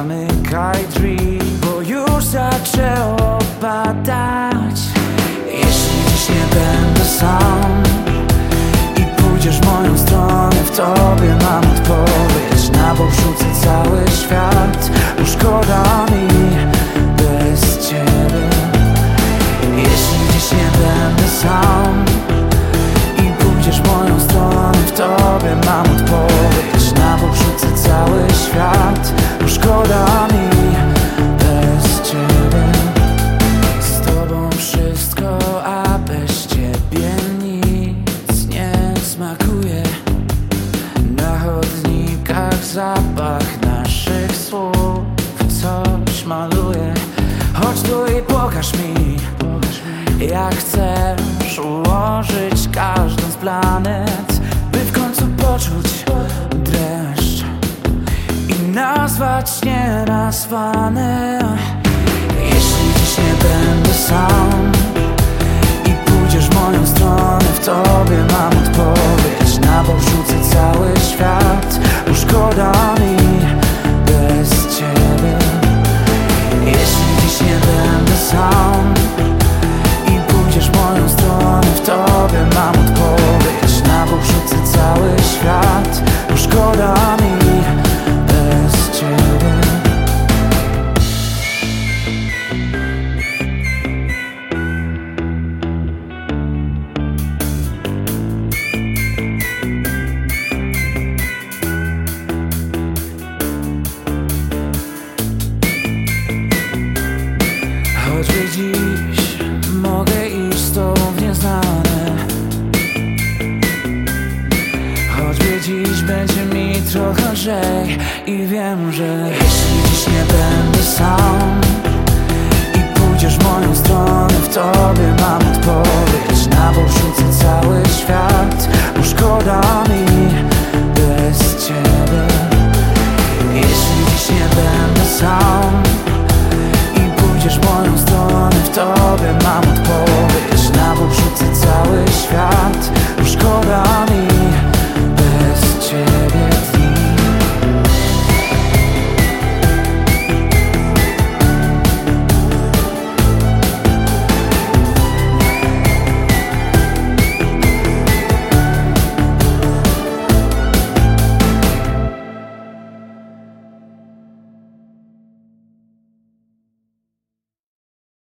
zamykaj drzwi, bo już zaczęło padać. Jeśli dziś nie będę sam i pójdziesz w moją stronę, w tobie mam odpowiedź. Na bok rzucę cały świat, bo szkoda mi bez ciebie. Jeśli dziś nie będę sam i pójdziesz w moją stronę, w tobie mam odpowiedź. Na bok rzucę cały świat, bo szkoda mi bez ciebie. Z tobą wszystko, a bez ciebie nic nie smakuje. Na chodnikach zapach naszych słów coś maluje. Chodź tu i pokaż mi, jak chcesz ułożyć każdą z planet, by w końcu poczuć dreszcz i nazwać nienazwane. Jeśli dziś nie będę sam i pójdziesz w moją stronę, w tobie mam odpowiedź. Na bok rzucę cały świat, bo szkoda mi bez ciebie. Jeśli dziś nie będę sam i pójdziesz w moją stronę, w tobie mam odpowiedź. Na bok rzucę cały świat, bo szkoda mi bez ciebie. Choćby dziś mogę iść z tobą w nieznane, choćby dziś będzie mi trochę lżej i wiem, że jeśli dziś nie będę sam i pójdziesz w moją stronę, w tobie mam odpowiedź. Na bok rzucę cały świat, bo szkoda mi bez ciebie. Jeśli dziś nie będę sam i pójdziesz w moją stronę, w tobie mam odpowiedź. Na bok rzucę cały świat,